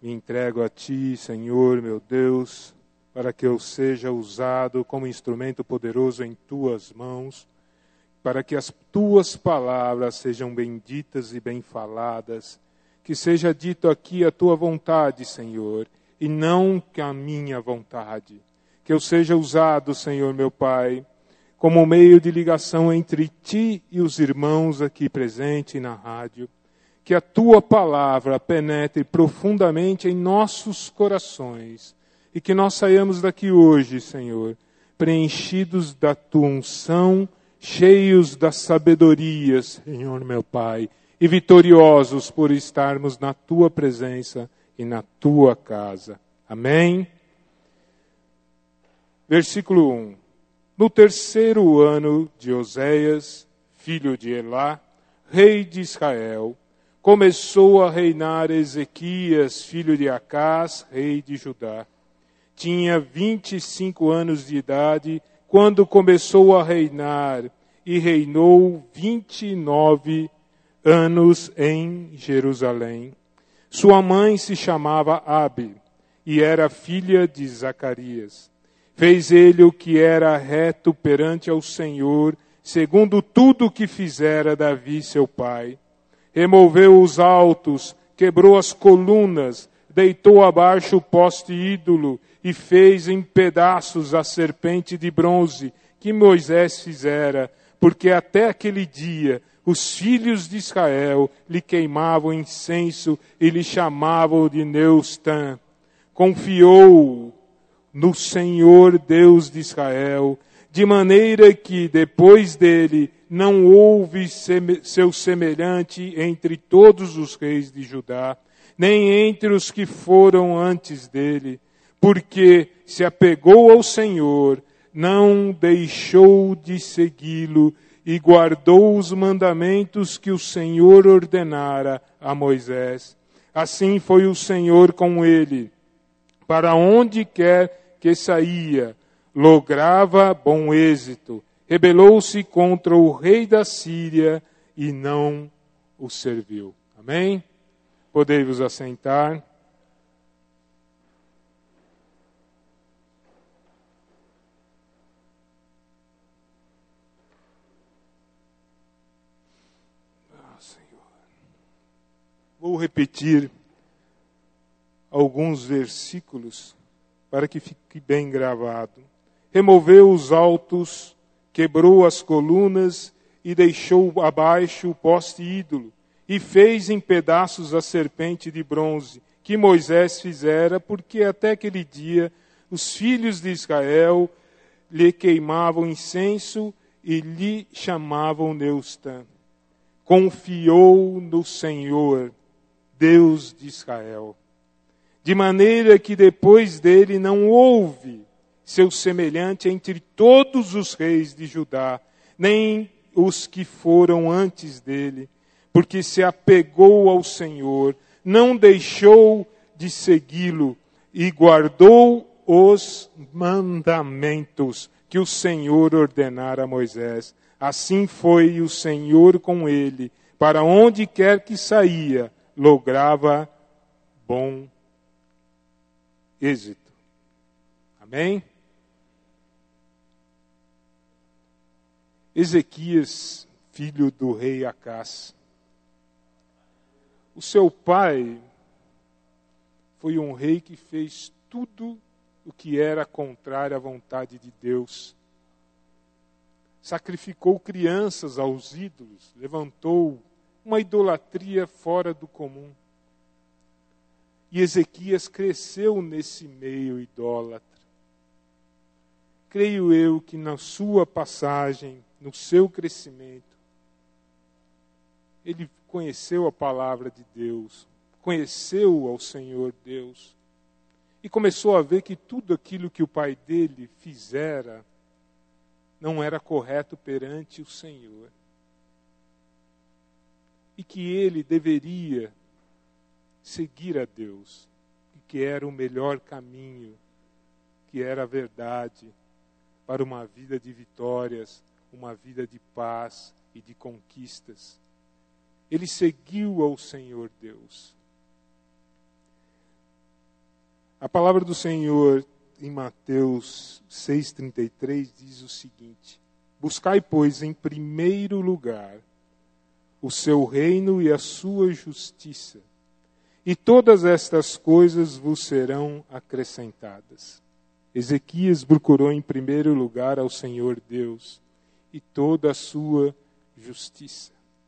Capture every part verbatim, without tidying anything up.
Me entrego a Ti, Senhor, meu Deus, para que eu seja usado como instrumento poderoso em Tuas mãos, para que as Tuas palavras sejam benditas e bem faladas, que seja dito aqui a Tua vontade, Senhor, e não que a minha vontade. Que eu seja usado, Senhor, meu Pai, como meio de ligação entre Ti e os irmãos aqui presentes na rádio. Que a Tua palavra penetre profundamente em nossos corações e que nós saiamos daqui hoje, Senhor, preenchidos da Tua unção, cheios da sabedoria, Senhor meu Pai, e vitoriosos por estarmos na Tua presença e na Tua casa. Amém? Versículo um. No terceiro ano de Oséias, filho de Elá, rei de Israel, começou a reinar Ezequias, filho de Acás, rei de Judá. Tinha vinte e cinco anos de idade quando começou a reinar e reinou vinte e nove anos em Jerusalém. Sua mãe se chamava Abi e era filha de Zacarias. Fez ele o que era reto perante ao Senhor, segundo tudo o que fizera Davi seu pai. Removeu os altos, quebrou as colunas, deitou abaixo o poste ídolo e fez em pedaços a serpente de bronze que Moisés fizera, porque até aquele dia os filhos de Israel lhe queimavam incenso e lhe chamavam de Neustã. Confiou no Senhor Deus de Israel, de maneira que depois dele não houve seu semelhante entre todos os reis de Judá, nem entre os que foram antes dele, porque se apegou ao Senhor, não deixou de segui-lo e guardou os mandamentos que o Senhor ordenara a Moisés. Assim foi o Senhor com ele. Para onde quer que saía, lograva bom êxito. Rebelou-se contra o rei da Síria e não o serviu. Amém? Podei-vos assentar. Ah, Senhor. Vou repetir alguns versículos para que fique bem gravado. Removeu os altos, quebrou as colunas e deixou abaixo o poste ídolo, e fez em pedaços a serpente de bronze, que Moisés fizera, porque até aquele dia os filhos de Israel lhe queimavam incenso e lhe chamavam Neustã. Confiou no Senhor, Deus de Israel, de maneira que depois dele não houve seu semelhante entre todos os reis de Judá, nem os que foram antes dele, porque se apegou ao Senhor, não deixou de segui-lo e guardou os mandamentos que o Senhor ordenara a Moisés. Assim foi o Senhor com ele, para onde quer que saía, lograva bom êxito. Amém? Ezequias, filho do rei Acás. O seu pai foi um rei que fez tudo o que era contrário à vontade de Deus. Sacrificou crianças aos ídolos, levantou uma idolatria fora do comum. E Ezequias cresceu nesse meio idólatra. Creio eu que na sua passagem, no seu crescimento, ele conheceu a palavra de Deus, conheceu ao Senhor Deus, e começou a ver que tudo aquilo que o pai dele fizera não era correto perante o Senhor. E que ele deveria seguir a Deus, e que era o melhor caminho, que era a verdade, para uma vida de vitórias, uma vida de paz e de conquistas. Ele seguiu ao Senhor Deus. A palavra do Senhor em Mateus seis, trinta e três diz o seguinte: buscai, pois, em primeiro lugar o seu reino e a sua justiça, e todas estas coisas vos serão acrescentadas. Ezequias procurou em primeiro lugar ao Senhor Deus e toda a sua justiça.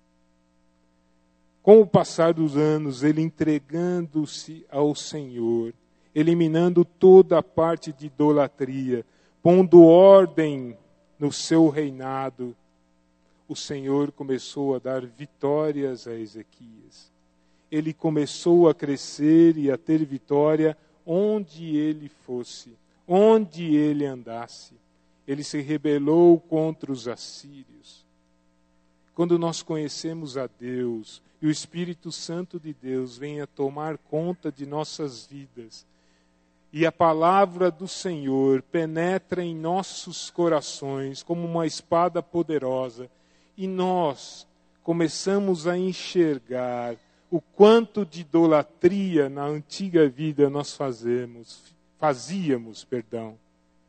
Com o passar dos anos, ele entregando-se ao Senhor, eliminando toda a parte de idolatria, pondo ordem no seu reinado, o Senhor começou a dar vitórias a Ezequias. Ele começou a crescer e a ter vitória onde ele fosse, onde ele andasse. Ele se rebelou contra os assírios. Quando nós conhecemos a Deus e o Espírito Santo de Deus vem a tomar conta de nossas vidas, e a palavra do Senhor penetra em nossos corações como uma espada poderosa, e nós começamos a enxergar o quanto de idolatria na antiga vida nós fazemos, fazíamos, perdão.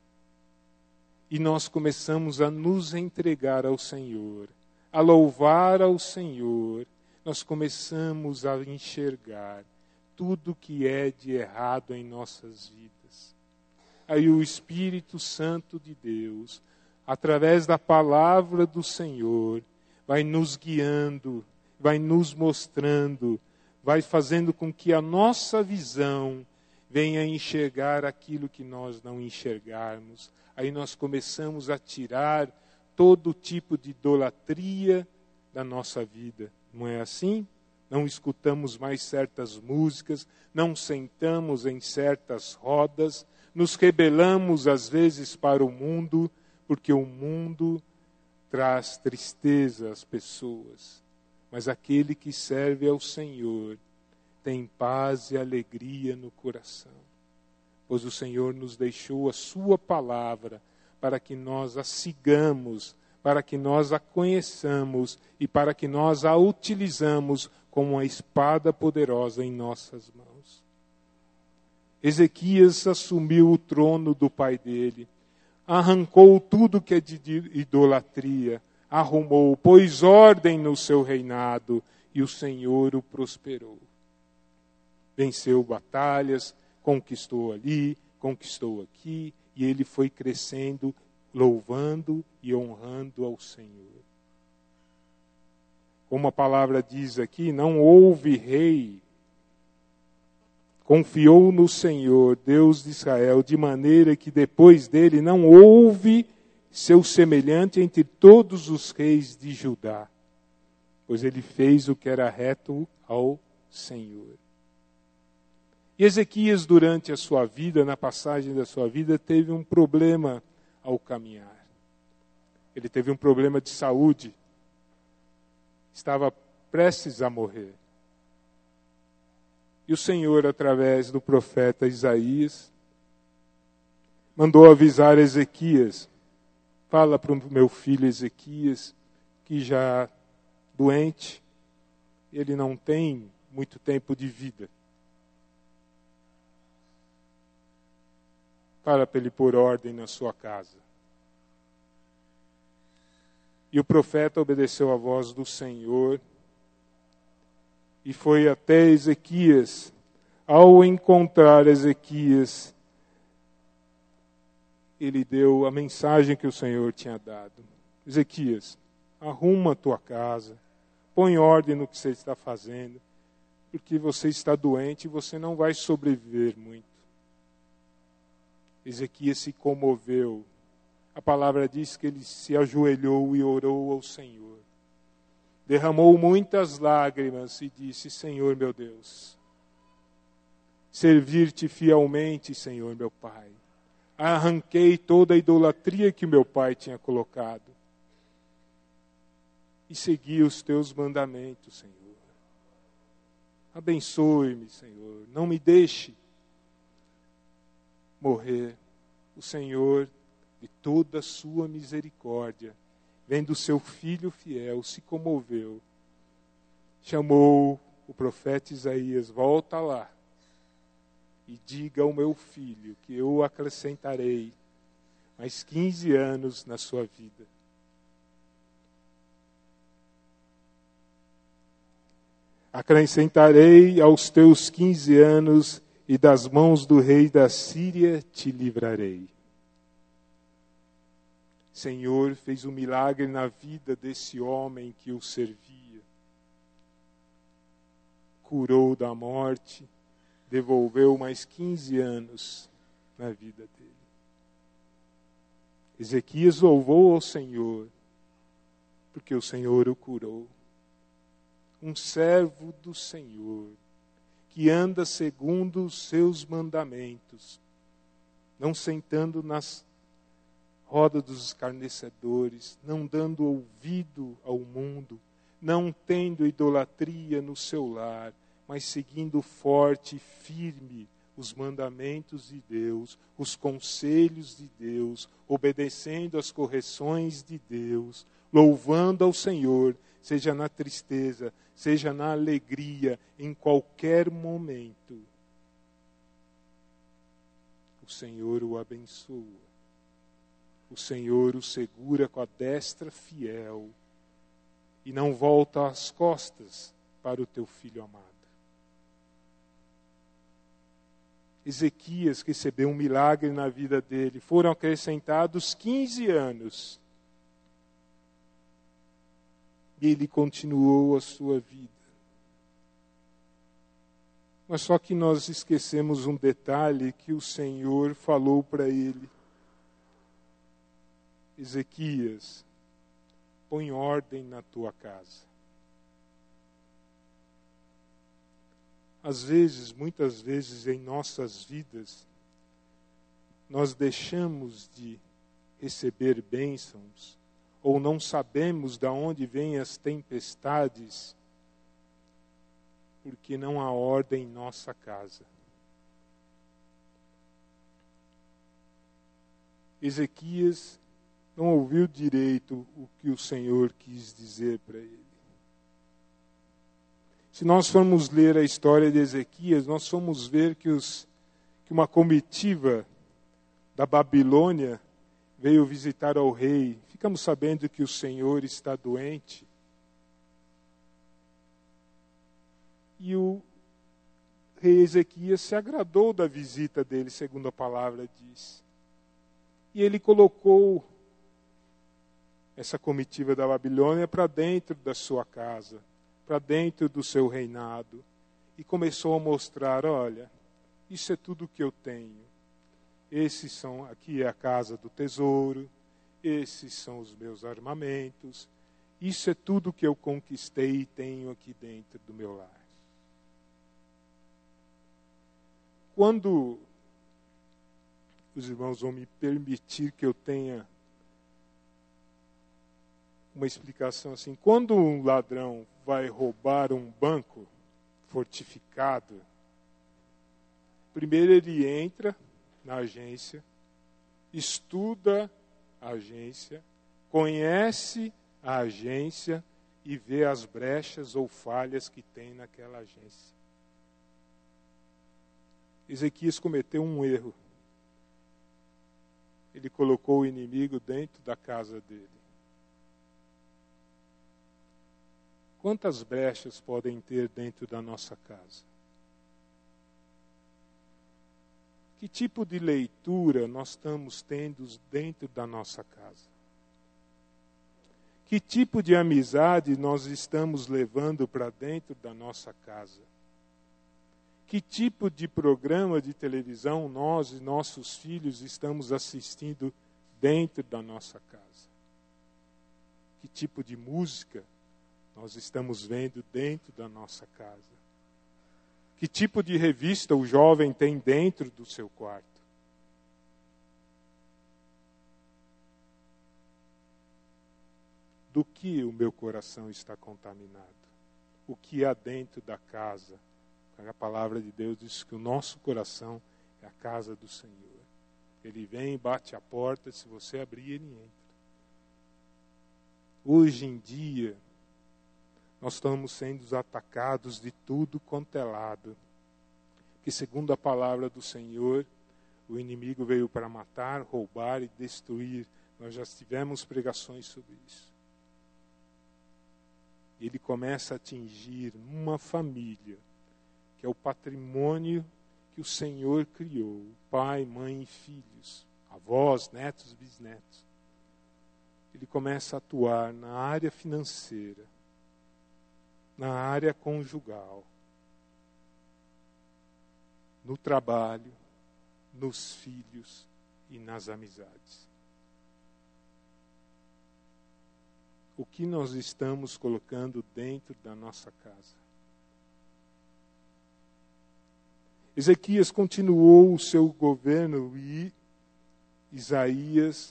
E nós começamos a nos entregar ao Senhor, a louvar ao Senhor. Nós começamos a enxergar tudo que é de errado em nossas vidas. Aí o Espírito Santo de Deus, através da palavra do Senhor, vai nos guiando, vai nos mostrando, vai fazendo com que a nossa visão venha enxergar aquilo que nós não enxergarmos. Aí nós começamos a tirar todo tipo de idolatria da nossa vida. Não é assim? Não escutamos mais certas músicas, não sentamos em certas rodas, nos rebelamos às vezes para o mundo, porque o mundo traz tristeza às pessoas. Mas aquele que serve ao Senhor tem paz e alegria no coração. Pois o Senhor nos deixou a sua palavra para que nós a sigamos, para que nós a conheçamos e para que nós a utilizamos como uma espada poderosa em nossas mãos. Ezequias assumiu o trono do pai dele, arrancou tudo que é de idolatria, arrumou, pôs ordem no seu reinado e o Senhor o prosperou. Venceu batalhas, conquistou ali, conquistou aqui, e ele foi crescendo, louvando e honrando ao Senhor. Como a palavra diz aqui, não houve rei, confiou no Senhor, Deus de Israel, de maneira que depois dele não houve seu semelhante entre todos os reis de Judá, pois ele fez o que era reto ao Senhor. E Ezequias, durante a sua vida, na passagem da sua vida, teve um problema ao caminhar. Ele teve um problema de saúde. Estava prestes a morrer. E o Senhor, através do profeta Isaías, mandou avisar Ezequias: fala para o meu filho Ezequias, que já doente, ele não tem muito tempo de vida. Para ele pôr ordem na sua casa. E o profeta obedeceu a voz do Senhor e foi até Ezequias. Ao encontrar Ezequias, ele deu a mensagem que o Senhor tinha dado. Ezequias, arruma a tua casa, põe ordem no que você está fazendo, porque você está doente e você não vai sobreviver muito. Ezequias se comoveu. A palavra diz que ele se ajoelhou e orou ao Senhor. Derramou muitas lágrimas e disse: Senhor meu Deus, servir-te fielmente, Senhor meu Pai. Arranquei toda a idolatria que o meu pai tinha colocado e segui os teus mandamentos, Senhor. Abençoe-me, Senhor. Não me deixe morrer. O Senhor, de toda a sua misericórdia, vendo o seu filho fiel, se comoveu. Chamou o profeta Isaías: volta lá. e diga ao meu filho que eu acrescentarei mais quinze anos na sua vida. Acrescentarei aos teus quinze anos e das mãos do rei da Síria te livrarei. Senhor fez um milagre na vida desse homem que o servia. Curou da morte, devolveu mais quinze anos na vida dele. Ezequias louvou ao Senhor, porque o Senhor o curou. Um servo do Senhor, que anda segundo os seus mandamentos, não sentando nas rodas dos escarnecedores, não dando ouvido ao mundo, não tendo idolatria no seu lar, mas seguindo forte e firme os mandamentos de Deus, os conselhos de Deus, obedecendo às correções de Deus, louvando ao Senhor, seja na tristeza, seja na alegria, em qualquer momento. O Senhor o abençoa. O Senhor o segura com a destra fiel e não volta as costas para o teu filho amado. Ezequias recebeu um milagre na vida dele. Foram acrescentados quinze anos. E ele continuou a sua vida. Mas só que nós esquecemos um detalhe que o Senhor falou para ele. Ezequias, põe ordem na tua casa. Às vezes, muitas vezes em nossas vidas, nós deixamos de receber bênçãos ou não sabemos de onde vêm as tempestades porque não há ordem em nossa casa. Ezequias não ouviu direito o que o Senhor quis dizer para ele. Se nós formos ler a história de Ezequias, nós vamos ver que, os, que uma comitiva da Babilônia veio visitar ao rei. Ficamos sabendo que o Senhor está doente. E o rei Ezequias se agradou da visita dele, segundo a palavra diz. E ele colocou essa comitiva da Babilônia para dentro da sua casa, para dentro do seu reinado, e começou a mostrar, olha, isso é tudo que eu tenho. Esses são, aqui é a casa do tesouro, esses são os meus armamentos, isso é tudo que eu conquistei e tenho aqui dentro do meu lar. Quando os irmãos vão me permitir que eu tenha uma explicação assim, quando um ladrão vai roubar um banco fortificado, primeiro ele entra na agência, estuda a agência, conhece a agência e vê as brechas ou falhas que tem naquela agência. Ezequias cometeu um erro. Ele colocou o inimigo dentro da casa dele. Quantas brechas podem ter dentro da nossa casa? Que tipo de leitura nós estamos tendo dentro da nossa casa? Que tipo de amizade nós estamos levando para dentro da nossa casa? Que tipo de programa de televisão nós e nossos filhos estamos assistindo dentro da nossa casa? Que tipo de música nós estamos vendo dentro da nossa casa? Que tipo de revista o jovem tem dentro do seu quarto? Do que o meu coração está contaminado? O que há dentro da casa? A palavra de Deus diz que o nosso coração é a casa do Senhor. Ele vem e bate a porta, se você abrir, ele entra. Hoje em dia, nós estamos sendo atacados de tudo quanto é lado. que segundo a palavra do Senhor, o inimigo veio para matar, roubar e destruir. Nós já tivemos pregações sobre isso. Ele começa a atingir uma família, que é o patrimônio que o Senhor criou, pai, mãe e filhos, avós, netos, bisnetos. Ele começa a atuar na área financeira, na área conjugal, no trabalho, nos filhos e nas amizades. O que nós estamos colocando dentro da nossa casa? Ezequias continuou o seu governo e Isaías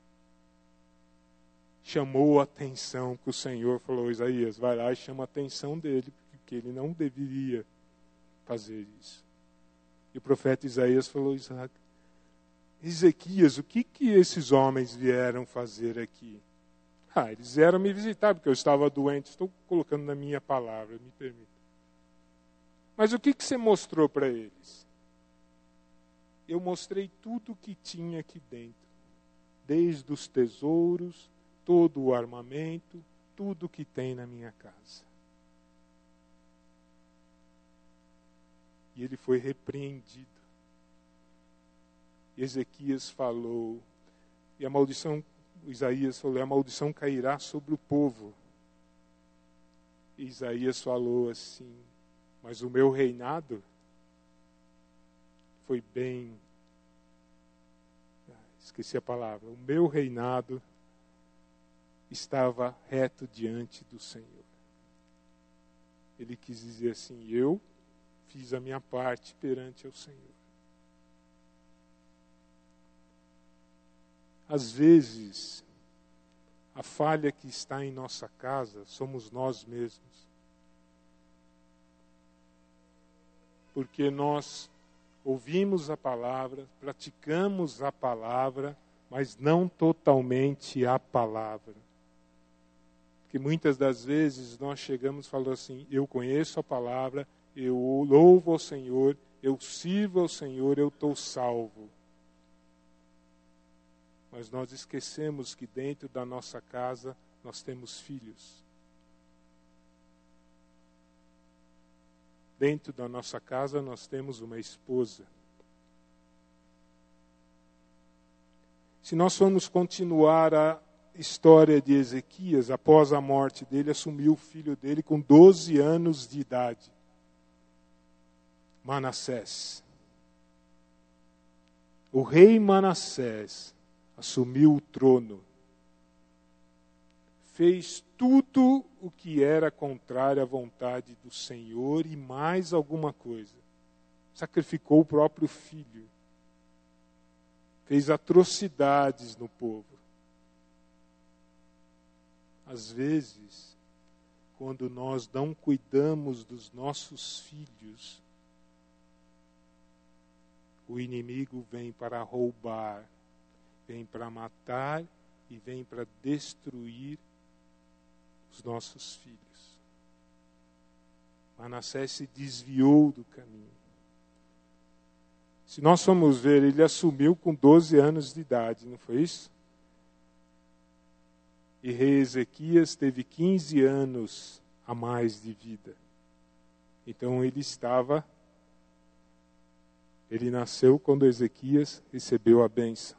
chamou a atenção, que o Senhor falou: Isaías, vai lá e chama a atenção dele, porque ele não deveria fazer isso. E o profeta Isaías falou: Ezequias, o que, que esses homens vieram fazer aqui? Ah, eles vieram me visitar, porque eu estava doente. Estou colocando na minha palavra, me permita. Mas o que, que você mostrou para eles? Eu mostrei tudo o que tinha aqui dentro. Desde os tesouros, todo o armamento, tudo que tem na minha casa. E ele foi repreendido. Ezequias falou, e a maldição, Isaías falou, a maldição cairá sobre o povo. E Isaías falou assim, mas o meu reinado foi bem, esqueci a palavra, o meu reinado estava reto diante do Senhor. Ele quis dizer assim, eu fiz a minha parte perante o Senhor. Às vezes, a falha que está em nossa casa somos nós mesmos. Porque nós ouvimos a palavra, praticamos a palavra, mas não totalmente a palavra. Porque muitas das vezes nós chegamos e falamos assim, eu conheço a palavra, eu louvo ao Senhor, eu sirvo ao Senhor, eu estou salvo. Mas nós esquecemos que dentro da nossa casa nós temos filhos. Dentro da nossa casa nós temos uma esposa. Se nós formos continuar a história de Ezequias, após a morte dele, assumiu o filho dele com doze anos de idade. Manassés. O rei Manassés assumiu o trono. Fez tudo o que era contrário à vontade do Senhor e mais alguma coisa. Sacrificou o próprio filho. Fez atrocidades no povo. Às vezes, quando nós não cuidamos dos nossos filhos, o inimigo vem para roubar, vem para matar e vem para destruir os nossos filhos. Manassés se desviou do caminho. Se nós formos ver, ele assumiu com doze anos de idade, não foi isso? E rei Ezequias teve quinze anos a mais de vida. Então ele estava, ele nasceu quando Ezequias recebeu a bênção.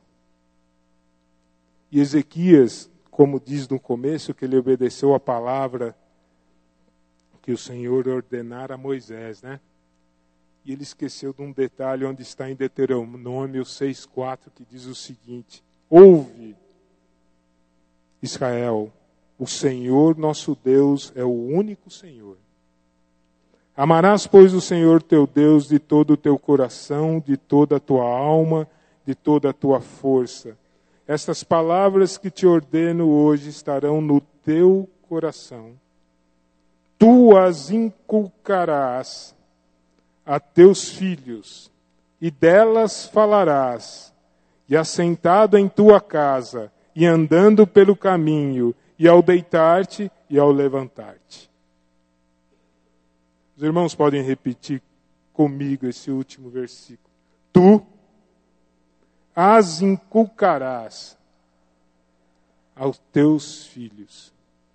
E Ezequias, como diz no começo, que ele obedeceu a palavra que o Senhor ordenara a Moisés, né? E ele esqueceu de um detalhe onde está em Deuteronômio seis, quatro, que diz o seguinte: ouve, Israel, o Senhor nosso Deus é o único Senhor. Amarás, pois, o Senhor teu Deus de todo o teu coração, de toda a tua alma, de toda a tua força. Estas palavras que te ordeno hoje estarão no teu coração. Tu as inculcarás a teus filhos, e delas falarás, e assentado em tua casa, e andando pelo caminho, e ao deitar-te e ao levantar-te. Os irmãos podem repetir comigo esse último versículo. Tu as inculcarás aos teus filhos,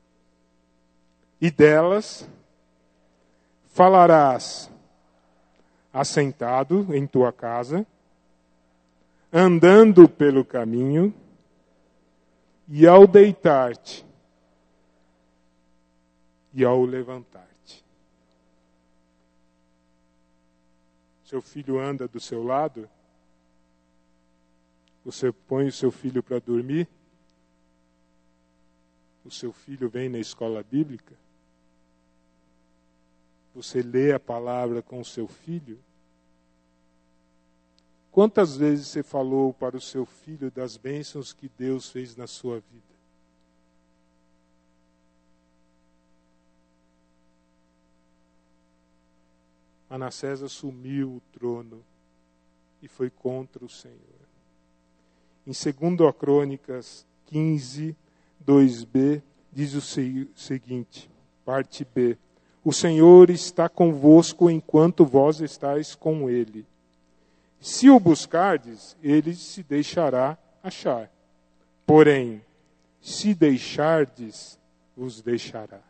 e delas falarás assentado em tua casa, andando pelo caminho, e ao deitar-te, e ao levantar-te. Seu filho anda do seu lado? Você põe o seu filho para dormir? O seu filho vem na escola bíblica? Você lê a palavra com o seu filho? Quantas vezes você falou para o seu filho das bênçãos que Deus fez na sua vida? Manassés assumiu o trono e foi contra o Senhor. Em dois Crônicas quinze, dois b, diz o seguinte, parte B. O Senhor está convosco enquanto vós estáis com ele. Se o buscardes, ele se deixará achar. Porém, se deixardes, vos deixará.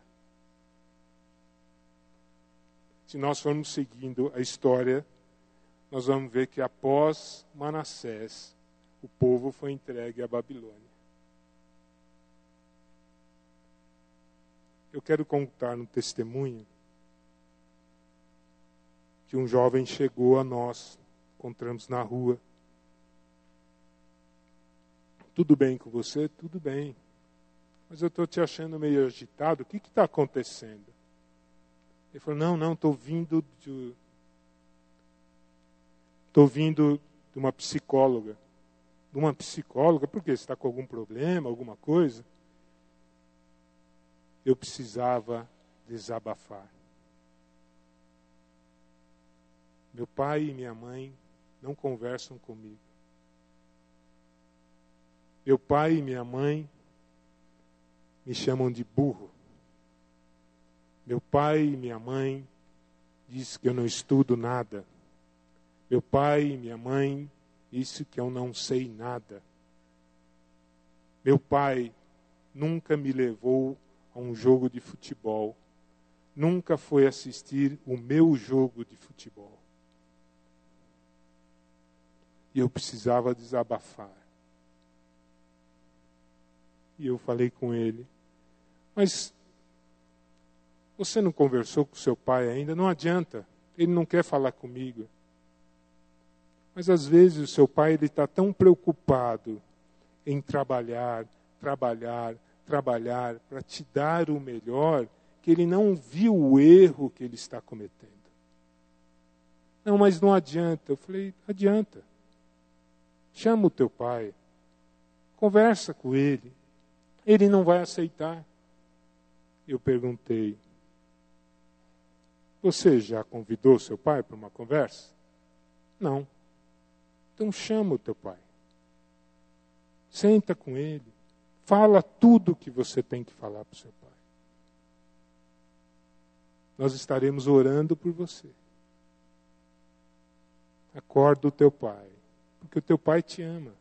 Se nós formos seguindo a história, nós vamos ver que após Manassés, o povo foi entregue à Babilônia. Eu quero contar um testemunho que um jovem chegou a nós, encontramos na rua. Tudo bem com você? Tudo bem. Mas eu estou te achando meio agitado. O que está acontecendo? Ele falou, não, não, estou vindo de... Estou vindo de uma psicóloga. De uma psicóloga? Por quê? Você está com algum problema, alguma coisa? Eu precisava desabafar. Meu pai e minha mãe não conversam comigo. Meu pai e minha mãe me chamam de burro. Meu pai e minha mãe dizem que eu não estudo nada. Meu pai e minha mãe dizem que eu não sei nada. Meu pai nunca me levou a um jogo de futebol. Nunca foi assistir o meu jogo de futebol. E eu precisava desabafar. E eu falei com ele, mas você não conversou com seu pai ainda? Não adianta, ele não quer falar comigo. Mas às vezes o seu pai está tão preocupado em trabalhar, trabalhar, trabalhar, para te dar o melhor, que ele não viu o erro que ele está cometendo. Não, mas não adianta. Eu falei, adianta. Chama o teu pai, conversa com ele, ele não vai aceitar. Eu perguntei, você já convidou seu pai para uma conversa? Não. Então chama o teu pai, senta com ele, fala tudo o que você tem que falar para o seu pai. Nós estaremos orando por você. Acorda o teu pai. Porque o teu pai te ama.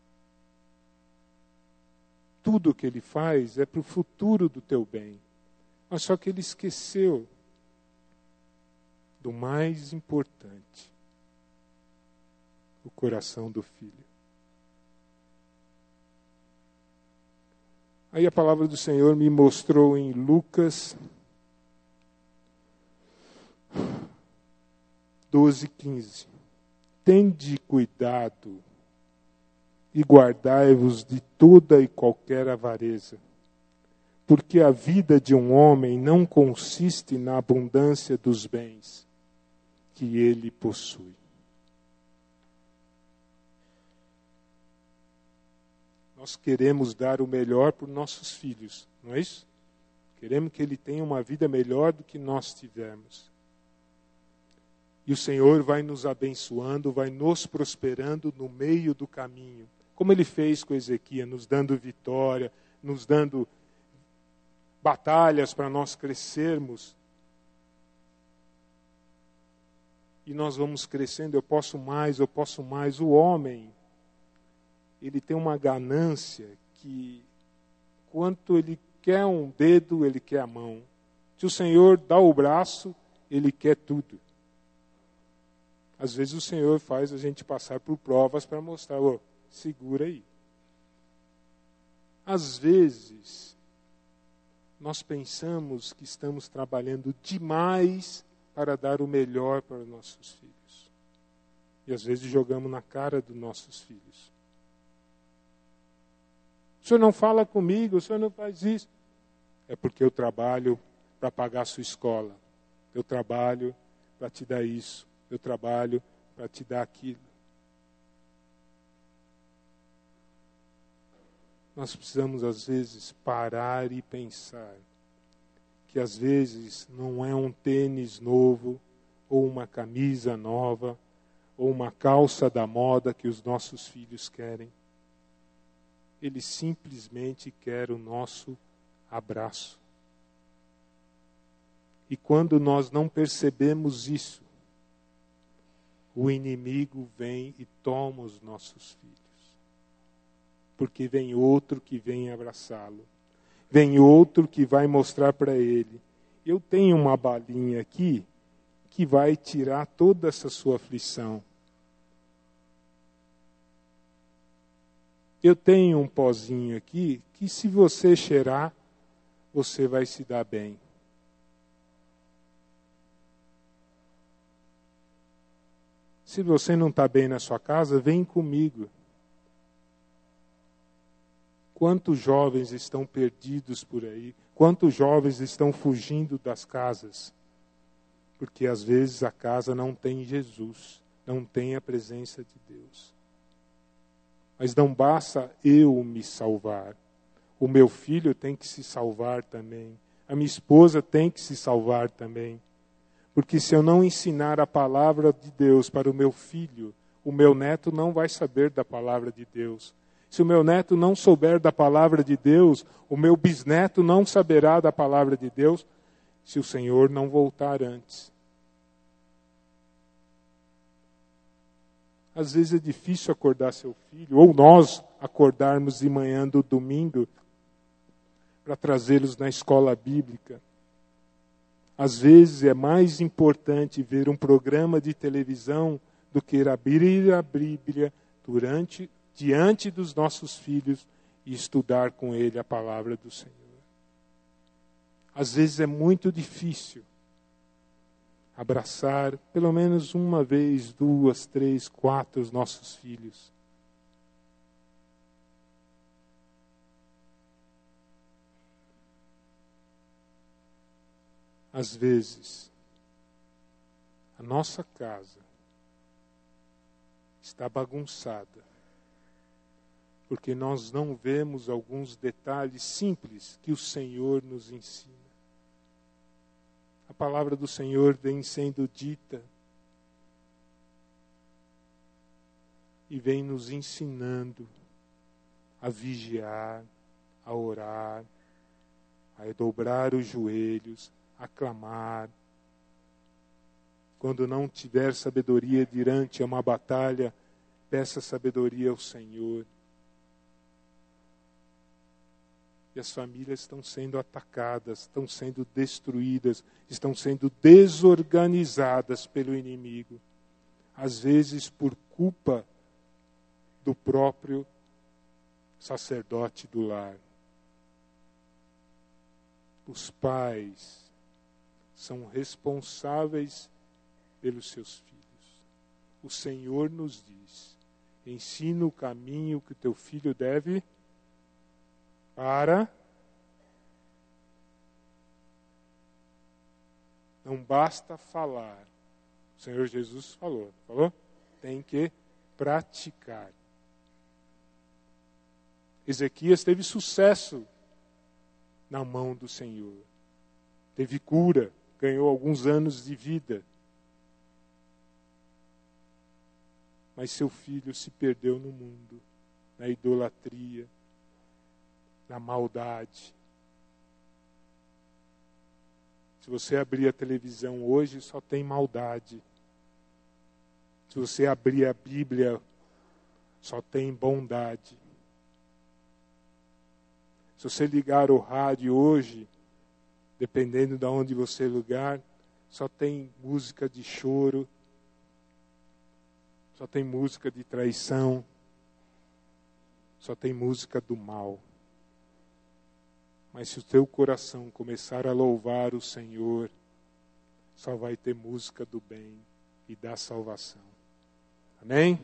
Tudo o que ele faz é para o futuro do teu bem. Mas só que ele esqueceu do mais importante. O coração do filho. Aí a palavra do Senhor me mostrou em Lucas doze, quinze. Tende cuidado e guardai-vos de toda e qualquer avareza, porque a vida de um homem não consiste na abundância dos bens que ele possui. Nós queremos dar o melhor para os nossos filhos, não é isso? Queremos que ele tenha uma vida melhor do que nós tivemos. E o Senhor vai nos abençoando, vai nos prosperando no meio do caminho. Como Ele fez com Ezequias, nos dando vitória, nos dando batalhas para nós crescermos. E nós vamos crescendo, eu posso mais, eu posso mais. O homem, ele tem uma ganância que, quanto ele quer um dedo, ele quer a mão. Se o Senhor dá o braço, ele quer tudo. Às vezes o Senhor faz a gente passar por provas para mostrar, oh, segura aí. Às vezes, nós pensamos que estamos trabalhando demais para dar o melhor para os nossos filhos. E às vezes jogamos na cara dos nossos filhos. O senhor não fala comigo, o senhor não faz isso. É porque eu trabalho para pagar a sua escola. Eu trabalho para te dar isso. Eu trabalho para te dar aquilo. Nós precisamos, às vezes, parar e pensar que, às vezes, não é um tênis novo, ou uma camisa nova, ou uma calça da moda que os nossos filhos querem. Eles simplesmente querem o nosso abraço. E quando nós não percebemos isso, o inimigo vem e toma os nossos filhos. Porque vem outro que vem abraçá-lo. Vem outro que vai mostrar para ele. Eu tenho uma balinha aqui que vai tirar toda essa sua aflição. Eu tenho um pozinho aqui que, se você cheirar, você vai se dar bem. Se você não está bem na sua casa, vem comigo. Quantos jovens estão perdidos por aí? Quantos jovens estão fugindo das casas? Porque às vezes a casa não tem Jesus, não tem a presença de Deus. Mas não basta eu me salvar. O meu filho tem que se salvar também. A minha esposa tem que se salvar também. Porque se eu não ensinar a palavra de Deus para o meu filho, o meu neto não vai saber da palavra de Deus. Se o meu neto não souber da palavra de Deus, o meu bisneto não saberá da palavra de Deus, se o Senhor não voltar antes. Às vezes é difícil acordar seu filho, ou nós acordarmos de manhã do domingo para trazê-los na escola bíblica. Às vezes é mais importante ver um programa de televisão do que abrir a Bíblia durante, diante dos nossos filhos e estudar com ele a palavra do Senhor. Às vezes é muito difícil abraçar pelo menos uma vez, duas, três, quatro os nossos filhos. Às vezes, a nossa casa está bagunçada, porque nós não vemos alguns detalhes simples que o Senhor nos ensina. A palavra do Senhor vem sendo dita e vem nos ensinando a vigiar, a orar, a dobrar os joelhos, a clamar. Quando não tiver sabedoria durante uma batalha, peça sabedoria ao Senhor. E as famílias estão sendo atacadas, estão sendo destruídas, estão sendo desorganizadas pelo inimigo. Às vezes por culpa do próprio sacerdote do lar. Os pais são responsáveis pelos seus filhos. O Senhor nos diz: ensina o caminho que teu filho deve para. Não basta falar. O Senhor Jesus falou, falou? Tem que praticar. Ezequias teve sucesso na mão do Senhor. Teve cura, ganhou alguns anos de vida. Mas seu filho se perdeu no mundo, na idolatria, na maldade. Se você abrir a televisão hoje, só tem maldade. Se você abrir a Bíblia, só tem bondade. Se você ligar o rádio hoje, dependendo de onde você ligar, só tem música de choro, só tem música de traição, só tem música do mal. Mas se o teu coração começar a louvar o Senhor, só vai ter música do bem e da salvação. Amém?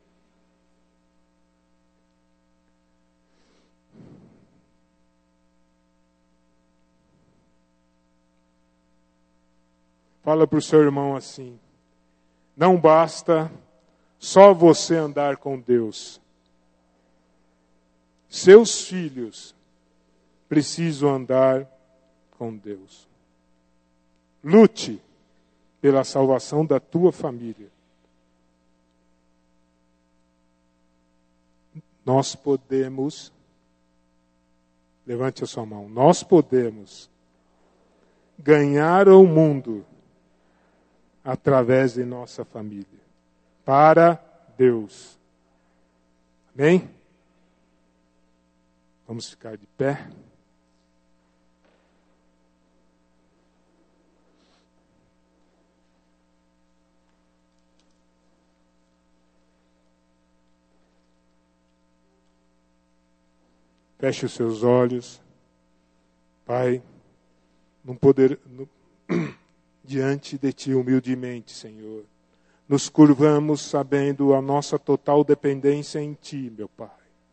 Fala para o seu irmão assim: não basta só você andar com Deus. Seus filhos precisam andar com Deus. Lute pela salvação da tua família. Nós podemos, levante a sua mão, nós podemos ganhar o mundo através de nossa família, para Deus. Amém? Vamos ficar de pé. Feche os seus olhos. Pai, num poder, no, diante de Ti humildemente, Senhor, nos curvamos sabendo a nossa total dependência em Ti, meu Pai.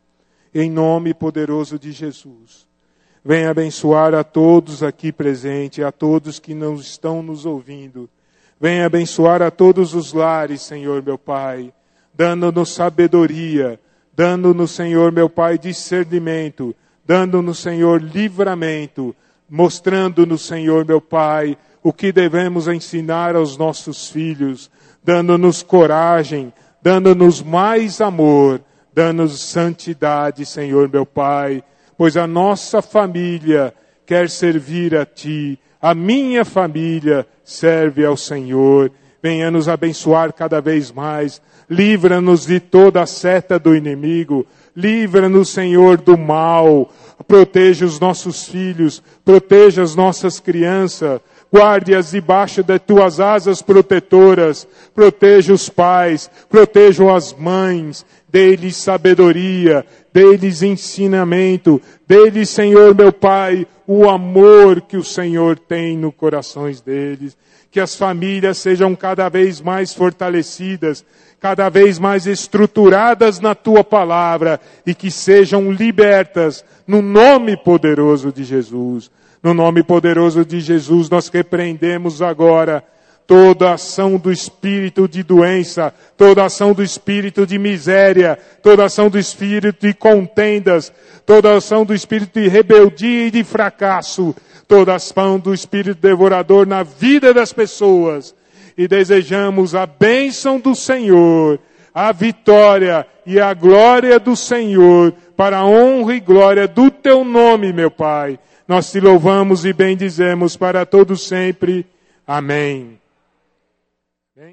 Em nome poderoso de Jesus, venha abençoar a todos aqui presentes, a todos que não estão nos ouvindo. Venha abençoar a todos os lares, Senhor, meu Pai, dando-nos sabedoria, dando-nos, Senhor, meu Pai, discernimento, dando-nos, Senhor, livramento, mostrando-nos, Senhor, meu Pai, o que devemos ensinar aos nossos filhos, dando-nos coragem, dando-nos mais amor, dando-nos santidade, Senhor, meu Pai, pois a nossa família quer servir a Ti, a minha família serve ao Senhor. Venha nos abençoar cada vez mais. Livra-nos de toda a seta do inimigo. Livra-nos, Senhor, do mal. Proteja os nossos filhos. Proteja as nossas crianças. Guarde-as debaixo de tuas asas protetoras. Proteja os pais. Proteja as mães. Dê-lhes sabedoria. Dê-lhes ensinamento. Dê-lhes, Senhor, meu Pai, o amor que o Senhor tem no corações deles. Que as famílias sejam cada vez mais fortalecidas, cada vez mais estruturadas na Tua palavra e que sejam libertas no nome poderoso de Jesus. No nome poderoso de Jesus nós repreendemos agora toda ação do espírito de doença, toda ação do espírito de miséria, toda ação do espírito de contendas, toda ação do espírito de rebeldia e de fracasso, toda ação do espírito devorador na vida das pessoas. E desejamos a bênção do Senhor, a vitória e a glória do Senhor, para a honra e glória do Teu nome, meu Pai. Nós Te louvamos e bendizemos para todos sempre. Amém.